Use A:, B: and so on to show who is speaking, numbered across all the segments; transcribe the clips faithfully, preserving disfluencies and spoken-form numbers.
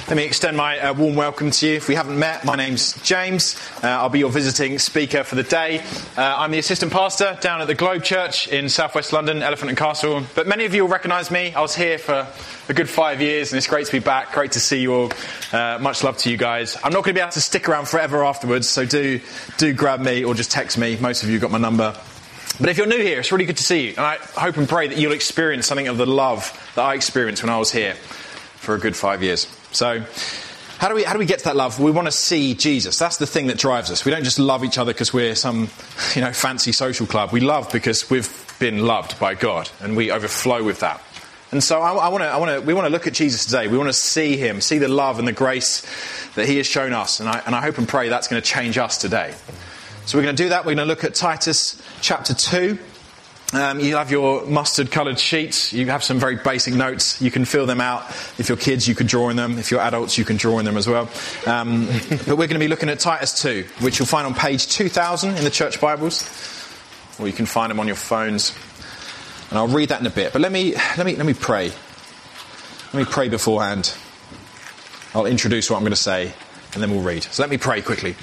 A: Let me extend my uh, warm welcome to you. If we haven't met, my name's James. Uh, I'll be your visiting speaker for the day. Uh, I'm the assistant pastor down at the Globe Church in southwest London, Elephant and Castle. But many of you will recognise me. I was here for a good five years and it's great to be back. Great to see you all. Uh, much love to you guys. I'm not going to be able to stick around forever afterwards, so do do grab me or just text me. Most of you got my number. But if you're new here, it's really good to see you. And I hope and pray that you'll experience something of the love that I experienced when I was here for a good five years. So how do we how do we get to that love? We want to see Jesus. That's the thing that drives us. We don't just love each other because we're some, you know, fancy social club. We love because we've been loved by God and we overflow with that. And so I, I want to I want to we want to look at Jesus today. We want to see him, see the love and the grace that he has shown us. And I and I hope and pray that's going to change us today. So we're going to do that. We're going to look at Titus chapter two. Um, you have your mustard-coloured sheets. You have some very basic notes. You can fill them out. If you're kids, you can draw in them. If you're adults, you can draw in them as well. Um, but we're going to be looking at Titus two, which you'll find on page two thousand in the church Bibles, or you can find them on your phones. And I'll read that in a bit. But let me let me let me pray. Let me pray beforehand. I'll introduce what I'm going to say, and then we'll read. So let me pray quickly.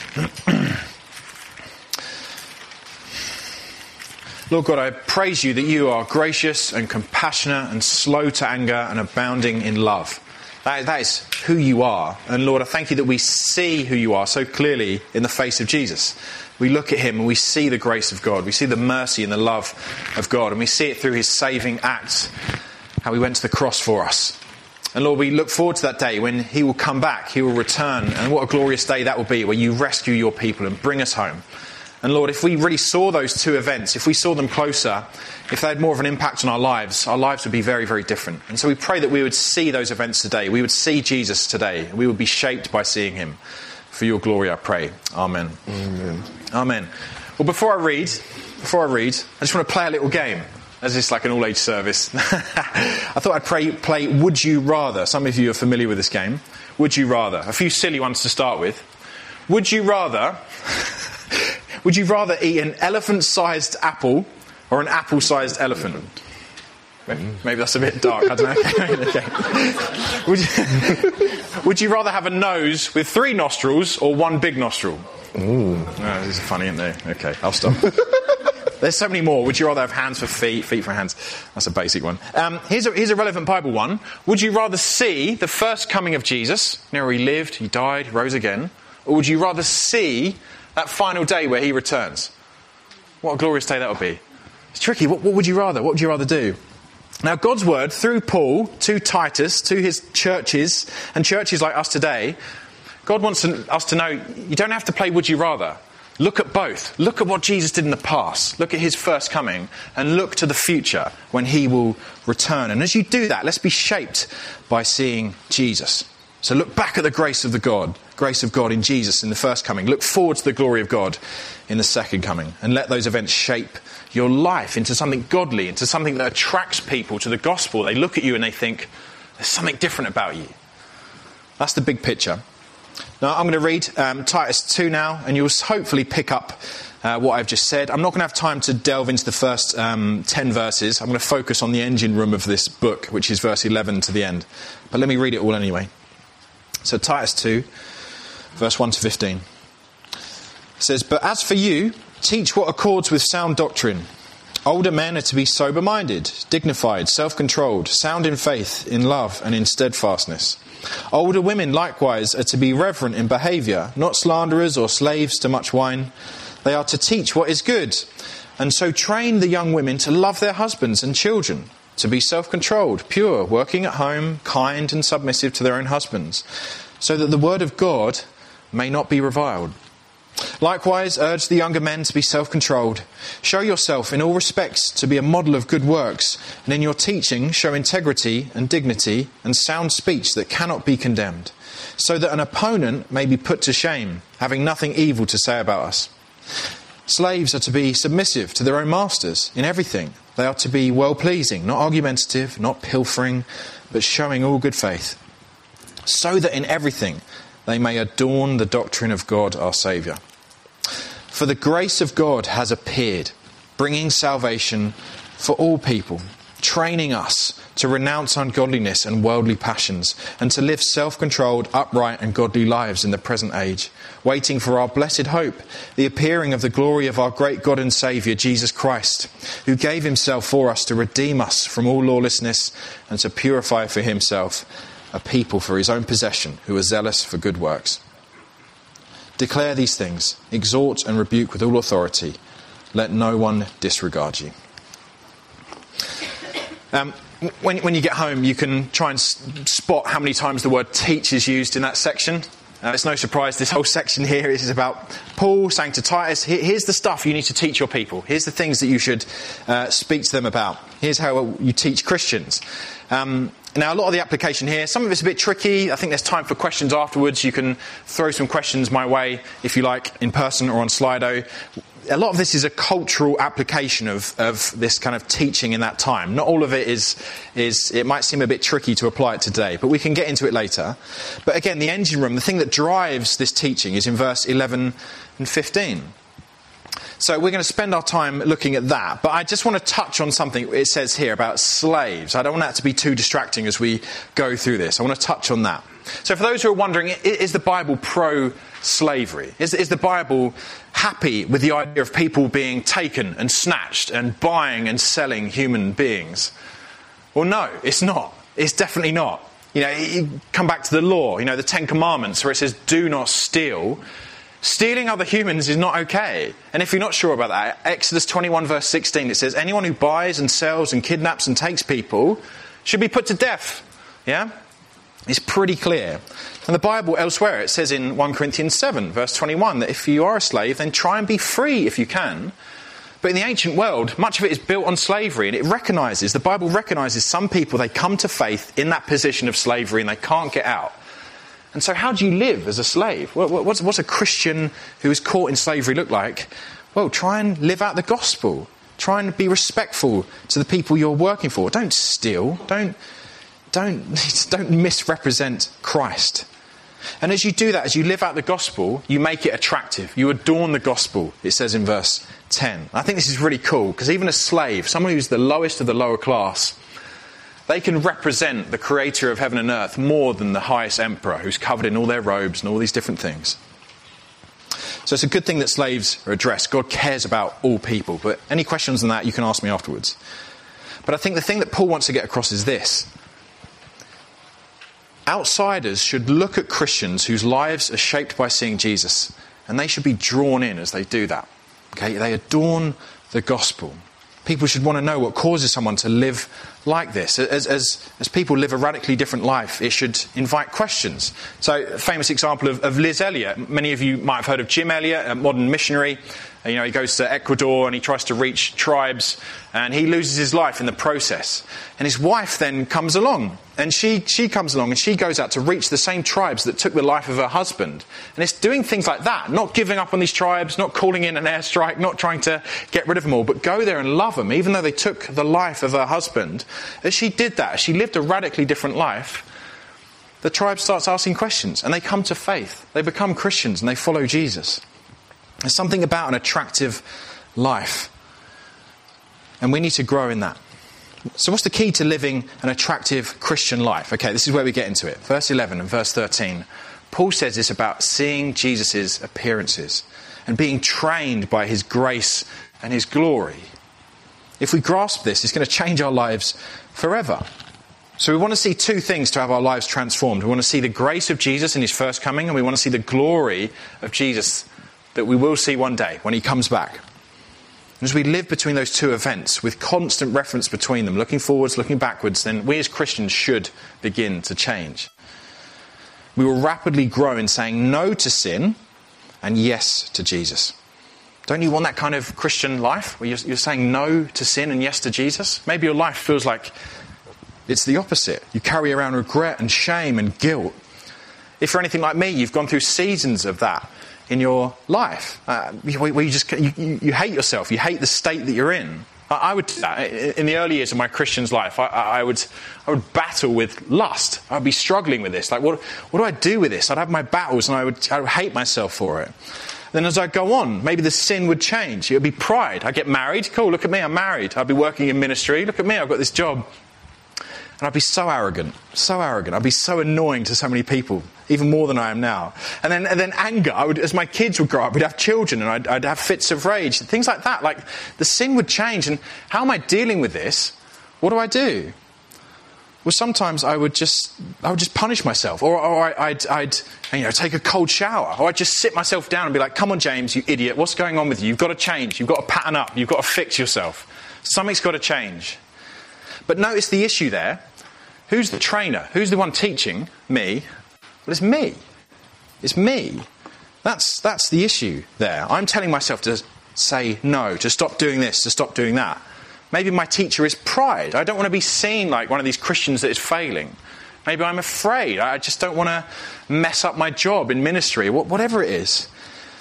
A: Lord God, I praise you that you are gracious and compassionate and slow to anger and abounding in love. That, that is who you are. And Lord, I thank you that we see who you are so clearly in the face of Jesus. We look at him and we see the grace of God. We see the mercy and the love of God. And we see it through his saving acts, how he went to the cross for us. And Lord, we look forward to that day when he will come back, he will return. And what a glorious day that will be, where you rescue your people and bring us home. And Lord, if we really saw those two events, if we saw them closer, if they had more of an impact on our lives, our lives would be very, very different. And so we pray that we would see those events today. We would see Jesus today. We would be shaped by seeing him. For your glory, I pray. Amen.
B: Amen.
A: Amen. Well, before I read, before I read, I just want to play a little game. As it's like an all-age service. I thought I'd pray, play Would You Rather. Some of you are familiar with this game. Would you rather? A few silly ones to start with. Would you rather... Would you rather eat an elephant-sized apple or an apple-sized elephant? Maybe that's a bit dark, I don't know. Okay. Would you, would you rather have a nose with three nostrils or one big nostril?
B: Ooh.
A: Oh, these are funny, aren't they? Okay, I'll stop. There's so many more. Would you rather have hands for feet, feet for hands? That's a basic one. Um, here's, a, here's a relevant Bible one. Would you rather see the first coming of Jesus, you know, where he lived, he died, rose again, or would you rather see that final day where he returns? What a glorious day that would be. It's tricky. What, what would you rather? What would you rather do? Now, God's word, through Paul, to Titus, to his churches, and churches like us today, God wants us to know you don't have to play would you rather. Look at both. Look at what Jesus did in the past. Look at his first coming, and look to the future when he will return. And as you do that, let's be shaped by seeing Jesus. So look back at the grace of the God, grace of God in Jesus in the first coming. Look forward to the glory of God in the second coming. And let those events shape your life into something godly, into something that attracts people to the gospel. They look at you and they think, there's something different about you. That's the big picture. Now I'm going to read um, Titus two now, and you'll hopefully pick up uh, what I've just said. I'm not going to have time to delve into the first um, ten verses. I'm going to focus on the engine room of this book, which is verse eleven to the end. But let me read it all anyway. So Titus two, verse one to fifteen. It says, "But as for you, teach what accords with sound doctrine. Older men are to be sober-minded, dignified, self-controlled, sound in faith, in love, and in steadfastness. Older women likewise are to be reverent in behaviour, not slanderers or slaves to much wine. They are to teach what is good, and so train the young women to love their husbands and children, to be self-controlled, pure, working at home, kind and submissive to their own husbands, so that the word of God may not be reviled. Likewise, urge the younger men to be self-controlled. Show yourself in all respects to be a model of good works, and in your teaching show integrity and dignity and sound speech that cannot be condemned, so that an opponent may be put to shame, having nothing evil to say about us. Slaves are to be submissive to their own masters in everything. They are to be well-pleasing, not argumentative, not pilfering, but showing all good faith, so that in everything they may adorn the doctrine of God our Saviour. For the grace of God has appeared, bringing salvation for all people, training us to renounce ungodliness and worldly passions, and to live self-controlled, upright and godly lives in the present age, waiting for our blessed hope, the appearing of the glory of our great God and Saviour, Jesus Christ, who gave himself for us to redeem us from all lawlessness and to purify for himself a people for his own possession who are zealous for good works. Declare these things, exhort and rebuke with all authority. Let no one disregard you. Um, when, when you get home, you can try and s- spot how many times the word teach is used in that section. Uh, it's no surprise this whole section here is about Paul saying to Titus, here's the stuff you need to teach your people. Here's the things that you should uh, speak to them about. Here's how you teach Christians. Um, now, a lot of the application here, some of it's a bit tricky. I think there's time for questions afterwards. You can throw some questions my way, if you like, in person or on Slido. A lot of this is a cultural application of, of this kind of teaching in that time. Not all of it is, is, it might seem a bit tricky to apply it today, but we can get into it later. But again, the engine room, the thing that drives this teaching is in verse eleven and fifteen. So we're going to spend our time looking at that. But I just want to touch on something it says here about slaves. I don't want that to be too distracting as we go through this. I want to touch on that. So for those who are wondering, is the Bible pro-slavery? Is, is the Bible happy with the idea of people being taken and snatched and buying and selling human beings? Well, no, it's not. It's definitely not. You know, you come back to the law, you know, the Ten Commandments where it says, do not steal. Stealing other humans is not okay. And if you're not sure about that, Exodus twenty-one verse sixteen, it says, anyone who buys and sells and kidnaps and takes people should be put to death. Yeah? It's pretty clear. And the Bible elsewhere, it says in First Corinthians seven verse twenty-one, that if you are a slave, then try and be free if you can. But in the ancient world, much of it is built on slavery, and it recognises, the Bible recognises some people, they come to faith in that position of slavery and they can't get out. And so how do you live as a slave? What's, what's a Christian who is caught in slavery look like? Well, try and live out the gospel. Try and be respectful to the people you're working for. Don't steal. Don't, don't, don't misrepresent Christ. And as you do that, as you live out the gospel, you make it attractive. You adorn the gospel, it says in verse ten. I think this is really cool, because even a slave, someone who's the lowest of the lower class, they can represent the creator of heaven and earth more than the highest emperor who's covered in all their robes and all these different things. So it's a good thing that slaves are addressed. God cares about all people. But any questions on that, you can ask me afterwards. But I think the thing that Paul wants to get across is this. Outsiders should look at Christians whose lives are shaped by seeing Jesus, and they should be drawn in as they do that. Okay, they adorn the gospel. People should want to know what causes someone to live like this. As, as, as people live a radically different life, it should invite questions. So, a famous example of, of Liz Elliott. Many of you might have heard of Jim Elliott, a modern missionary. You know, he goes to Ecuador and he tries to reach tribes, and he loses his life in the process. And his wife then comes along, and she, she comes along and she goes out to reach the same tribes that took the life of her husband. And it's doing things like that, not giving up on these tribes, not calling in an airstrike, not trying to get rid of them all, but go there and love them, even though they took the life of her husband. As she did that, as she lived a radically different life, the tribe starts asking questions, and they come to faith. They become Christians and they follow Jesus. There's something about an attractive life, and we need to grow in that. So what's the key to living an attractive Christian life? Okay, this is where we get into it. Verse eleven and verse thirteen. Paul says this about seeing Jesus' appearances and being trained by his grace and his glory. If we grasp this, it's going to change our lives forever. So we want to see two things to have our lives transformed. We want to see the grace of Jesus in his first coming, and we want to see the glory of Jesus that we will see one day when he comes back. As we live between those two events with constant reference between them, looking forwards, looking backwards, then we as Christians should begin to change. We will rapidly grow in saying no to sin and yes to Jesus. Don't you want that kind of Christian life where you're, you're saying no to sin and yes to Jesus? Maybe your life feels like it's the opposite. You carry around regret and shame and guilt. If you're anything like me, you've gone through seasons of that in your life, uh, where you just you, you, you hate yourself, you hate the state that you're in. I, I would do that in the early years of my Christian's life. I, I would I would battle with lust. I'd be struggling with this. Like, what what do I do with this? I'd have my battles, and I would I would hate myself for it. Then as I go on, maybe the sin would change. It would be pride. I get married. Cool, look at me, I'm married. I'd be working in ministry. Look at me, I've got this job. And I'd be so arrogant, so arrogant. I'd be so annoying to so many people, even more than I am now. And then, and then anger. I would, as my kids would grow up, we'd have children, and I'd, I'd have fits of rage, things like that. Like the sin would change. And how am I dealing with this? What do I do? Well, sometimes I would just, I would just punish myself, or, or I'd, I'd, you know, take a cold shower, or I'd just sit myself down and be like, "Come on, James, you idiot! What's going on with you? You've got to change. You've got to pattern up. You've got to fix yourself. Something's got to change." But notice the issue there. Who's the trainer? Who's the one teaching? Me. Well, it's me. It's me. That's that's the issue there. I'm telling myself to say no, to stop doing this, to stop doing that. Maybe my teacher is pride. I don't want to be seen like one of these Christians that is failing. Maybe I'm afraid. I just don't want to mess up my job in ministry, whatever it is.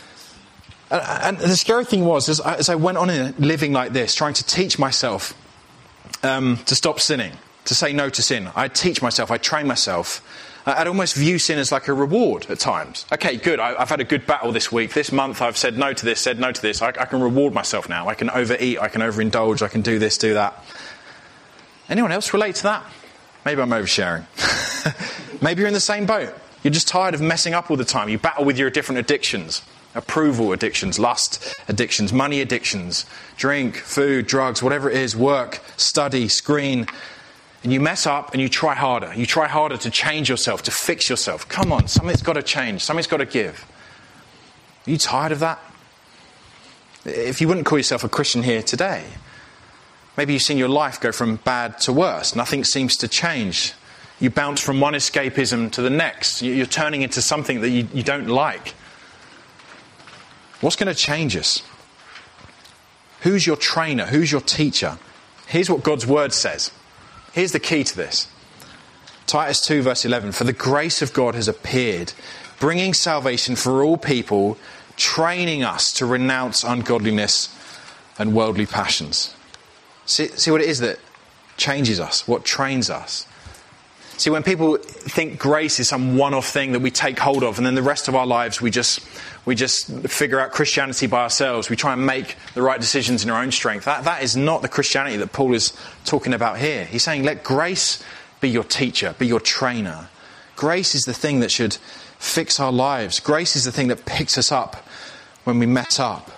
A: And the scary thing was, as I, as I went on in living like this, trying to teach myself um, to stop sinning, to say no to sin, I'd teach myself, I'd train myself. I'd almost view sin as like a reward at times. Okay, good, I, I've had a good battle this week. This month I've said no to this, said no to this. I, I can reward myself now. I can overeat, I can overindulge, I can do this, do that. Anyone else relate to that? Maybe I'm oversharing. Maybe you're in the same boat. You're just tired of messing up all the time. You battle with your different addictions. Approval addictions, lust addictions, money addictions, drink, food, drugs, whatever it is, work, study, screen. And you mess up and you try harder. You try harder to change yourself, to fix yourself. Come on, something's got to change. Something's got to give. Are you tired of that? If you wouldn't call yourself a Christian here today, maybe you've seen your life go from bad to worse. Nothing seems to change. You bounce from one escapism to the next. You're turning into something that you, you don't like. What's going to change us? Who's your trainer? Who's your teacher? Here's what God's word says. Here's the key to this. Titus two verse eleven. For the grace of God has appeared, bringing salvation for all people, training us to renounce ungodliness and worldly passions. See, see what it is that changes us, what trains us. See, when people think grace is some one-off thing that we take hold of, and then the rest of our lives we just we just figure out Christianity by ourselves, we try and make the right decisions in our own strength, that, that is not the Christianity that Paul is talking about here. He's saying, let grace be your teacher, be your trainer. Grace is the thing that should fix our lives. Grace is the thing that picks us up when we mess up.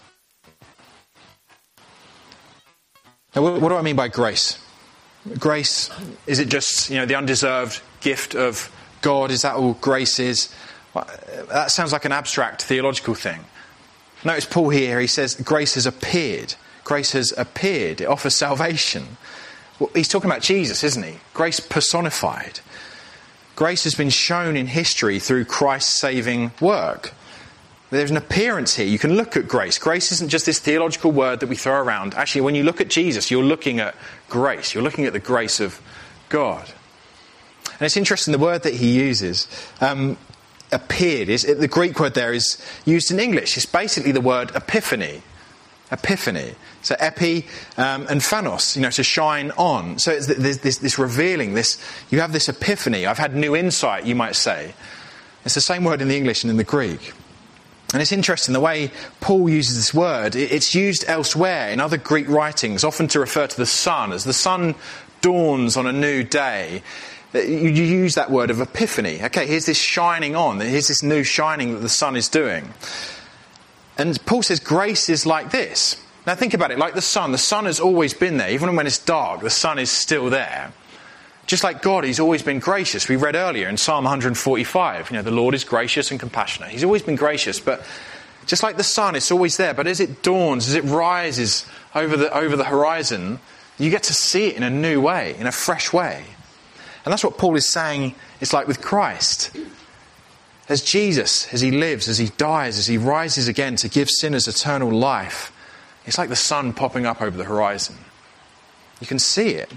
A: Now, what, what do I mean by grace? Grace, is it just, you know, the undeserved gift of God? Is that all grace is? Well, that sounds like an abstract theological thing. Notice Paul here, he says grace has appeared. Grace has appeared. It offers salvation. Well, he's talking about Jesus, isn't he? Grace personified. Grace has been shown in history through Christ's saving work. There's an appearance here. You can look at grace. Grace isn't just this theological word that we throw around. Actually, when you look at Jesus, you're looking at grace. You're looking at the grace of God. And it's interesting, the word that he uses, um, appeared, is the Greek word there is used in English. It's basically the word epiphany. Epiphany. So epi um, and phanos, you know, to shine on. So it's this, this, this revealing, this, you have this epiphany. I've had new insight, you might say. It's the same word in the English and in the Greek. And it's interesting, the way Paul uses this word, it's used elsewhere in other Greek writings, often to refer to the sun. As the sun dawns on a new day, you use that word of epiphany. Okay, here's this shining on, here's this new shining that the sun is doing. And Paul says grace is like this. Now think about it, like the sun. The sun has always been there. Even when it's dark, the sun is still there. Just like God, he's always been gracious. We read earlier in Psalm one forty-five, you know, the Lord is gracious and compassionate. He's always been gracious, but just like the sun, it's always there. But as it dawns, as it rises over the over the horizon, you get to see it in a new way, in a fresh way. And that's what Paul is saying it's like with Christ. As Jesus, as he lives, as he dies, as he rises again to give sinners eternal life, it's like the sun popping up over the horizon. You can see it.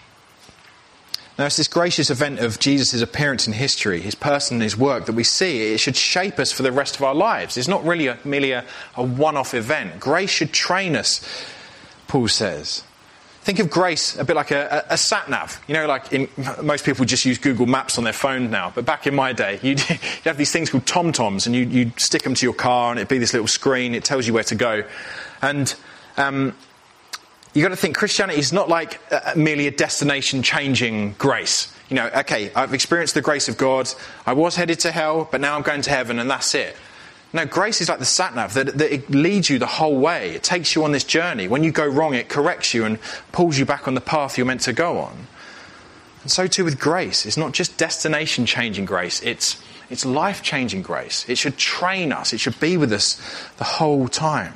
A: Now, it's this gracious event of Jesus' appearance in history, his person and his work that we see. It should shape us for the rest of our lives. It's not really a, merely a, a one-off event. Grace should train us, Paul says. Think of grace a bit like a, a, a sat-nav. You know, like in, most people just use Google Maps on their phone now. But back in my day, you'd, you'd have these things called TomToms, and you, you'd stick them to your car, and it'd be this little screen. It tells you where to go. And um, you got to think Christianity is not like uh, merely a destination-changing grace. You know, okay, I've experienced the grace of God. I was headed to hell, but now I'm going to heaven, and that's it. No, grace is like the sat-nav, that, that it leads you the whole way. It takes you on this journey. When you go wrong, it corrects you and pulls you back on the path you're meant to go on. And so too with grace. It's not just destination-changing grace. It's, it's life-changing grace. It should train us. It should be with us the whole time.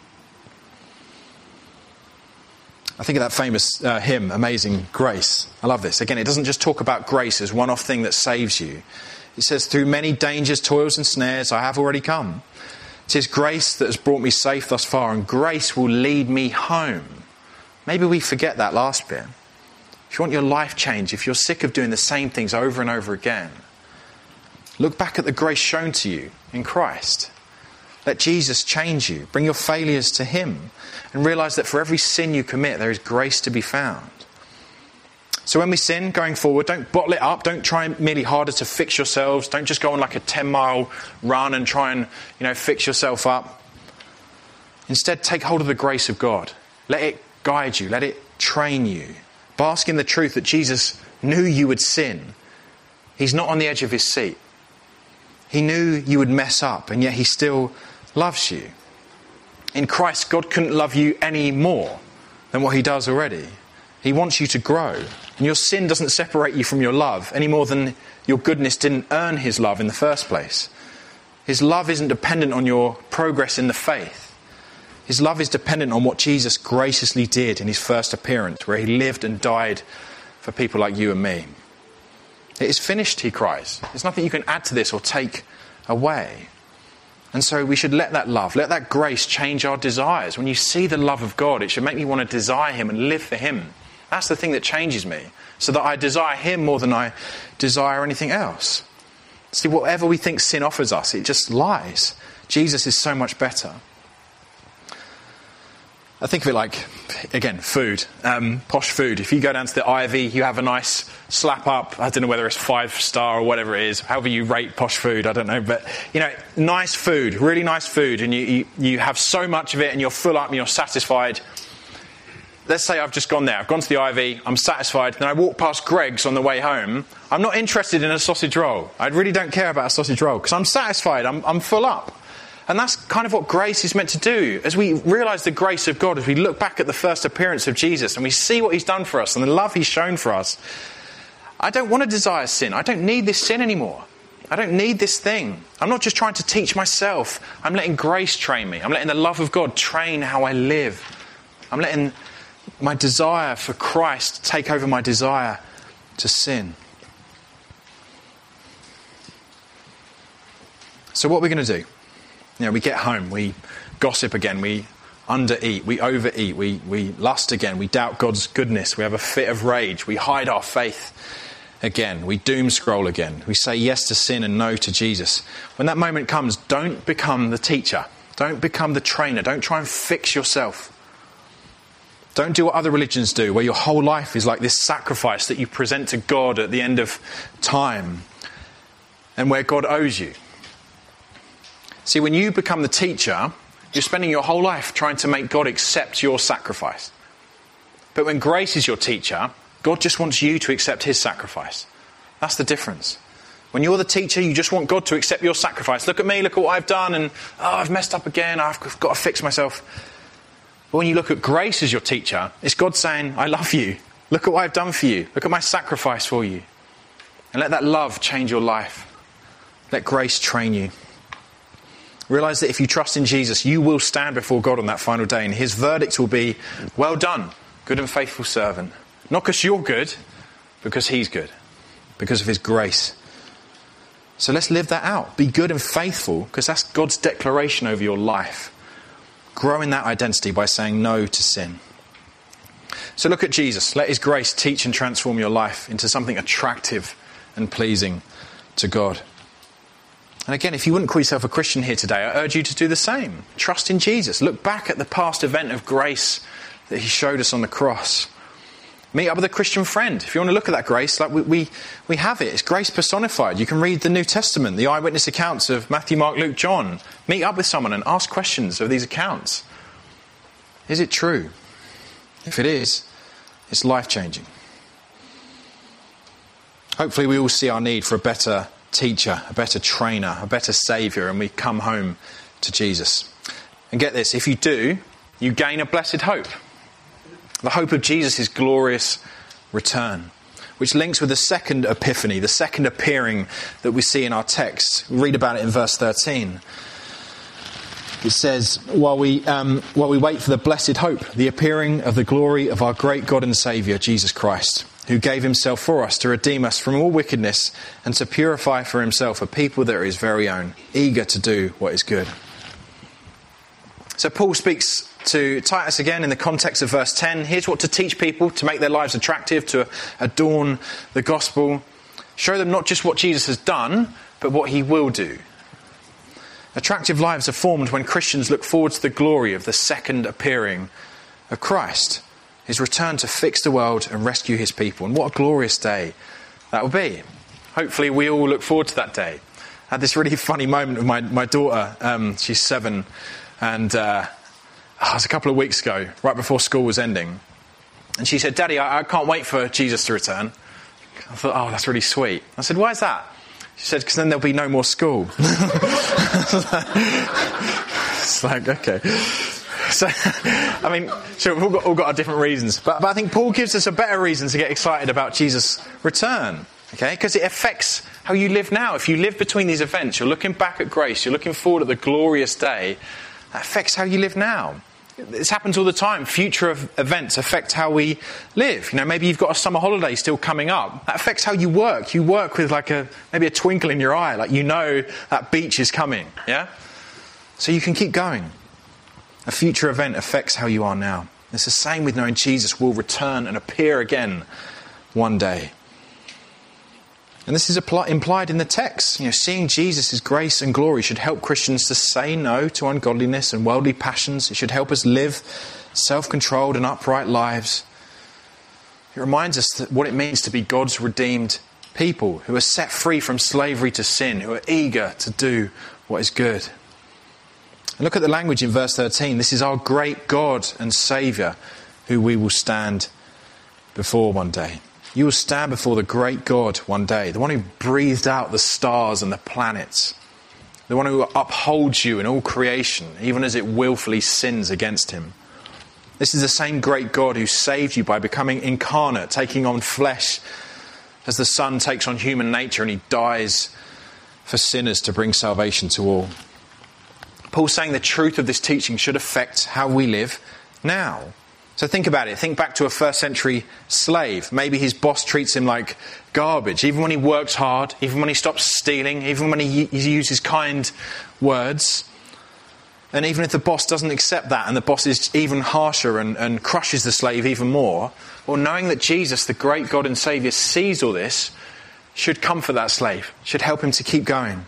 A: I think of that famous uh, hymn, Amazing Grace. I love this. Again, it doesn't just talk about grace as one-off thing that saves you. It says, through many dangers, toils and snares, I have already come. 'Tis grace that has brought me safe thus far, and grace will lead me home. Maybe we forget that last bit. If you want your life changed, if you're sick of doing the same things over and over again, look back at the grace shown to you in Christ. Let Jesus change you. Bring your failures to him, and realise that for every sin you commit, there is grace to be found. So when we sin, going forward, don't bottle it up. Don't try merely harder to fix yourselves. Don't just go on like a ten-mile run and try and, you know, fix yourself up. Instead, take hold of the grace of God. Let it guide you. Let it train you. Bask in the truth that Jesus knew you would sin. He's not on the edge of his seat. He knew you would mess up, and yet he still loves you. In Christ, God couldn't love you any more than what he does already. He wants you to grow. And your sin doesn't separate you from your love any more than your goodness didn't earn his love in the first place. His love isn't dependent on your progress in the faith. His love is dependent on what Jesus graciously did in his first appearance, where he lived and died for people like you and me. It is finished, he cries. There's nothing you can add to this or take away. And so we should let that love, let that grace change our desires. When you see the love of God, it should make me want to desire him and live for him. That's the thing that changes me, so that I desire him more than I desire anything else. See, whatever we think sin offers us, it just lies. Jesus is so much better. I think of it like, again, food, um, posh food. If you go down to the Ivy, you have a nice slap up. I don't know whether it's five star or whatever it is, however you rate posh food, I don't know. But, you know, nice food, really nice food, and you, you, you have so much of it and you're full up and you're satisfied. Let's say I've just gone there. I've gone to the Ivy. I'm satisfied. Then I walk past Greg's on the way home. I'm not interested in a sausage roll. I really don't care about a sausage roll because I'm satisfied. I'm, I'm full up. And that's kind of what grace is meant to do. As we realise the grace of God, as we look back at the first appearance of Jesus and we see what he's done for us and the love he's shown for us, I don't want to desire sin. I don't need this sin anymore. I don't need this thing. I'm not just trying to teach myself. I'm letting grace train me. I'm letting the love of God train how I live. I'm letting my desire for Christ take over my desire to sin. So what are we going to do? You know, we get home, we gossip again, we undereat, we overeat, we, we lust again, we doubt God's goodness, we have a fit of rage, we hide our faith again, we doom scroll again, we say yes to sin and no to Jesus. When that moment comes, don't become the teacher, don't become the trainer, don't try and fix yourself. Don't do what other religions do, where your whole life is like this sacrifice that you present to God at the end of time, and where God owes you. See, when you become the teacher, you're spending your whole life trying to make God accept your sacrifice. But when grace is your teacher, God just wants you to accept his sacrifice. That's the difference. When you're the teacher, you just want God to accept your sacrifice. Look at me, look at what I've done, and oh, I've messed up again, I've got to fix myself. But when you look at grace as your teacher, it's God saying, I love you. Look at what I've done for you. Look at my sacrifice for you. And let that love change your life. Let grace train you. Realise that if you trust in Jesus, you will stand before God on that final day, and his verdict will be, well done, good and faithful servant. Not because you're good, because he's good, because of his grace. So let's live that out. Be good and faithful, because that's God's declaration over your life. Grow in that identity by saying no to sin. So look at Jesus. Let his grace teach and transform your life into something attractive and pleasing to God. And again, if you wouldn't call yourself a Christian here today, I urge you to do the same. Trust in Jesus. Look back at the past event of grace that he showed us on the cross. Meet up with a Christian friend. If you want to look at that grace, like we, we, we have it. It's grace personified. You can read the New Testament, the eyewitness accounts of Matthew, Mark, Luke, John. Meet up with someone and ask questions of these accounts. Is it true? If it is, it's life-changing. Hopefully we all see our need for a better teacher, a better trainer, a better saviour, and we come home to Jesus. And get this, if you do, you gain a blessed hope. The hope of Jesus' glorious return, which links with the second epiphany, the second appearing that we see in our text. We read about it in verse thirteen. It says, while we, um, while we wait for the blessed hope, the appearing of the glory of our great God and Saviour, Jesus Christ, who gave himself for us to redeem us from all wickedness and to purify for himself a people that are his very own, eager to do what is good. So Paul speaks to Titus again in the context of verse ten. Here's what to teach people to make their lives attractive, to adorn the gospel. Show them not just what Jesus has done, but what he will do. Attractive lives are formed when Christians look forward to the glory of the second appearing of Christ, his return to fix the world and rescue his people. And what a glorious day that will be. Hopefully we all look forward to that day. I had this really funny moment with my, my daughter. Um, she's seven, and uh, it was a couple of weeks ago, right before school was ending. And she said, "Daddy, I, I can't wait for Jesus to return." I thought, oh, that's really sweet. I said, "Why is that?" She said, "Because then there'll be no more school." It's like, okay. So, I mean, sure, we've all got, all got our different reasons. But, but I think Paul gives us a better reason to get excited about Jesus' return. Okay? Because it affects how you live now. If you live between these events, you're looking back at grace, you're looking forward at the glorious day, that affects how you live now. This happens all the time. Future events affect how we live. You know, maybe you've got a summer holiday still coming up. That affects how you work. You work with like a maybe a twinkle in your eye, like you know that beach is coming. Yeah? So you can keep going. A future event affects how you are now. It's the same with knowing Jesus will return and appear again one day. And this is implied in the text. You know, seeing Jesus' grace and glory should help Christians to say no to ungodliness and worldly passions. It should help us live self-controlled and upright lives. It reminds us that what it means to be God's redeemed people who are set free from slavery to sin, who are eager to do what is good. And look at the language in verse thirteen. This is our great God and Saviour who we will stand before one day. You will stand before the great God one day, the one who breathed out the stars and the planets, the one who upholds you in all creation, even as it willfully sins against him. This is the same great God who saved you by becoming incarnate, taking on flesh as the Son takes on human nature, and he dies for sinners to bring salvation to all. Paul's saying the truth of this teaching should affect how we live now. So think about it. Think back to a first century slave. Maybe his boss treats him like garbage, even when he works hard, even when he stops stealing, even when he, he uses kind words. And even if the boss doesn't accept that and the boss is even harsher and, and crushes the slave even more, well, knowing that Jesus, the great God and Saviour, sees all this should comfort that slave, should help him to keep going.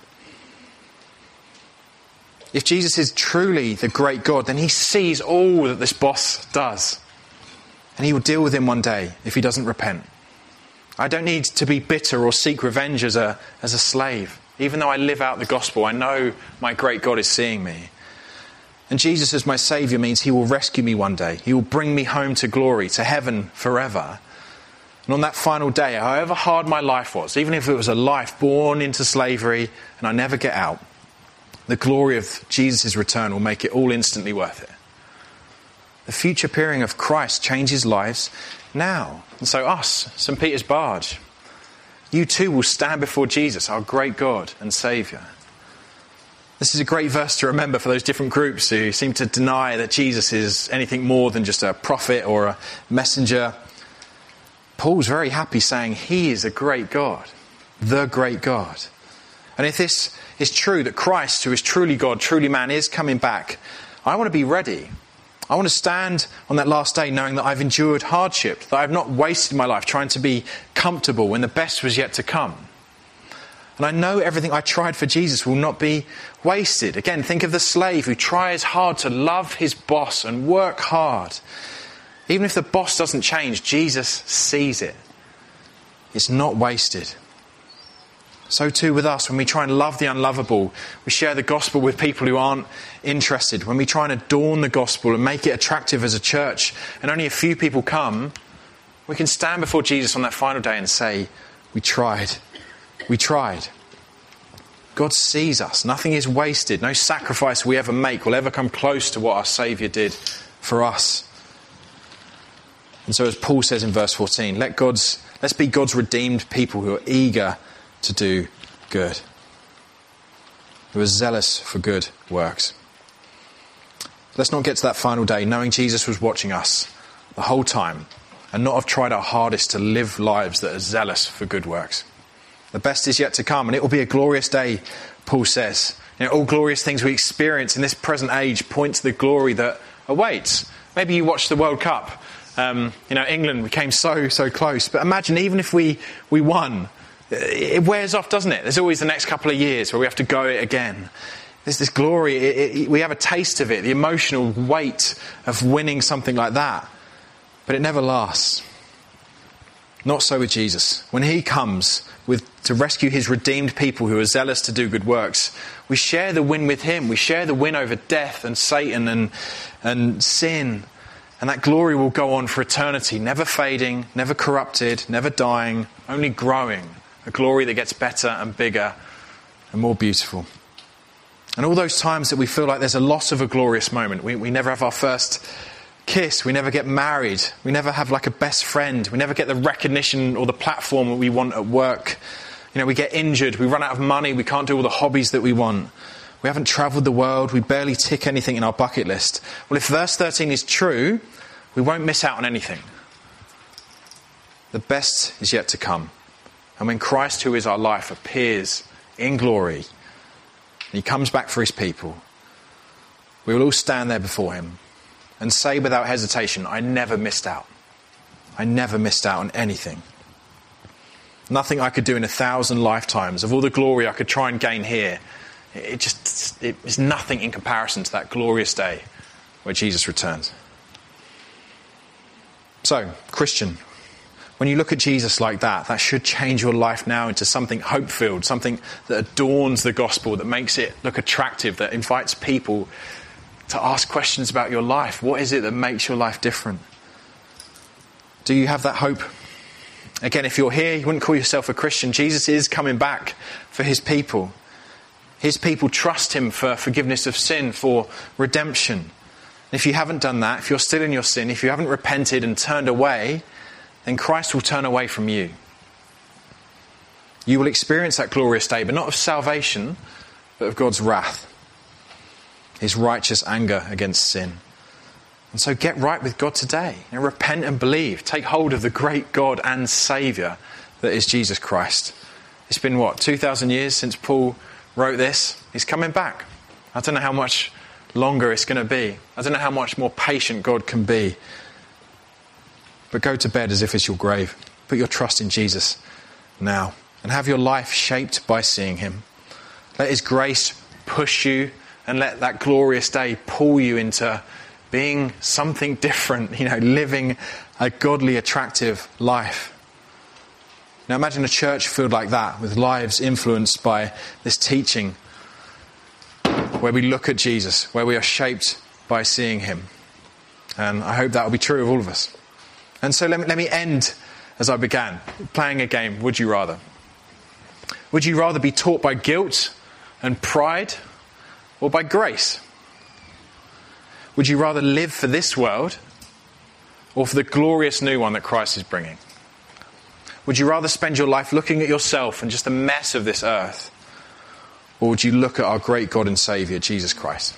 A: If Jesus is truly the great God, then he sees all that this boss does. And he will deal with him one day if he doesn't repent. I don't need to be bitter or seek revenge as a, as a slave. Even though I live out the gospel, I know my great God is seeing me. And Jesus as my Saviour means he will rescue me one day. He will bring me home to glory, to heaven forever. And on that final day, however hard my life was, even if it was a life born into slavery and I never get out, the glory of Jesus' return will make it all instantly worth it. The future appearing of Christ changes lives now. And so us, Saint Peter's Barge, you too will stand before Jesus, our great God and Saviour. This is a great verse to remember for those different groups who seem to deny that Jesus is anything more than just a prophet or a messenger. Paul's very happy saying he is a great God, the great God. And if this is true, that Christ, who is truly God, truly man, is coming back, I want to be ready. I want to stand on that last day knowing that I've endured hardship, that I've not wasted my life trying to be comfortable when the best was yet to come. And I know everything I tried for Jesus will not be wasted. Again, think of the slave who tries hard to love his boss and work hard. Even if the boss doesn't change, Jesus sees it. It's not wasted. So too with us, when we try and love the unlovable, we share the gospel with people who aren't interested. When we try and adorn the gospel and make it attractive as a church, and only a few people come, we can stand before Jesus on that final day and say, we tried. We tried. God sees us. Nothing is wasted. No sacrifice we ever make will ever come close to what our Saviour did for us. And so as Paul says in verse fourteen, let God's, let's be God's redeemed people who are eager to do good, who are zealous for good works. Let's not get to that final day knowing Jesus was watching us the whole time and not have tried our hardest to live lives that are zealous for good works. The best is yet to come, and it will be a glorious day, Paul says. You know, all glorious things we experience in this present age point to the glory that awaits. Maybe you watched the World Cup. Um, you know, England, we came so, so close. But imagine even if we, we won, it wears off, doesn't it? There's always the next couple of years where we have to go it again. There's this glory. It, it, we have a taste of it, the emotional weight of winning something like that. But it never lasts. Not so with Jesus. When he comes with to rescue his redeemed people who are zealous to do good works, we share the win with him. We share the win over death and Satan and, and sin. And that glory will go on for eternity, never fading, never corrupted, never dying, only growing. A glory that gets better and bigger and more beautiful. And all those times that we feel like there's a loss of a glorious moment. We, we never have our first kiss. We never get married. We never have like a best friend. We never get the recognition or the platform that we want at work. You know, we get injured. We run out of money. We can't do all the hobbies that we want. We haven't travelled the world. We barely tick anything in our bucket list. Well, if verse thirteen is true, we won't miss out on anything. The best is yet to come. And when Christ, who is our life, appears in glory, and he comes back for his people, we will all stand there before him and say without hesitation, I never missed out. I never missed out on anything. Nothing I could do in a thousand lifetimes, of all the glory I could try and gain here, it just it is nothing in comparison to that glorious day where Jesus returns. So, Christian, when you look at Jesus like that, that should change your life now into something hope-filled, something that adorns the gospel, that makes it look attractive, that invites people to ask questions about your life. What is it that makes your life different? Do you have that hope? Again, if you're here, you wouldn't call yourself a Christian. Jesus is coming back for his people. His people trust him for forgiveness of sin, for redemption. If you haven't done that, if you're still in your sin, if you haven't repented and turned away, then Christ will turn away from you. You will experience that glorious day, but not of salvation, but of God's wrath. His righteous anger against sin. And so get right with God today. You know, repent and believe. Take hold of the great God and Saviour that is Jesus Christ. It's been, what, two thousand years since Paul wrote this? He's coming back. I don't know how much longer it's going to be. I don't know how much more patient God can be. But go to bed as if it's your grave. Put your trust in Jesus now. And have your life shaped by seeing him. Let his grace push you, and let that glorious day pull you into being something different, you know, living a godly, attractive life. Now imagine a church filled like that, with lives influenced by this teaching, where we look at Jesus, where we are shaped by seeing him. And I hope that will be true of all of us. And so let me, let me end as I began, playing a game, would you rather? Would you rather be taught by guilt and pride, or by grace? Would you rather live for this world, or for the glorious new one that Christ is bringing? Would you rather spend your life looking at yourself and just the mess of this earth, or would you look at our great God and Saviour, Jesus Christ?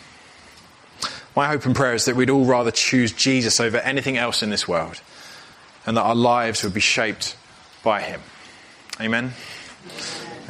A: My hope and prayer is that we'd all rather choose Jesus over anything else in this world, and that our lives would be shaped by him. Amen.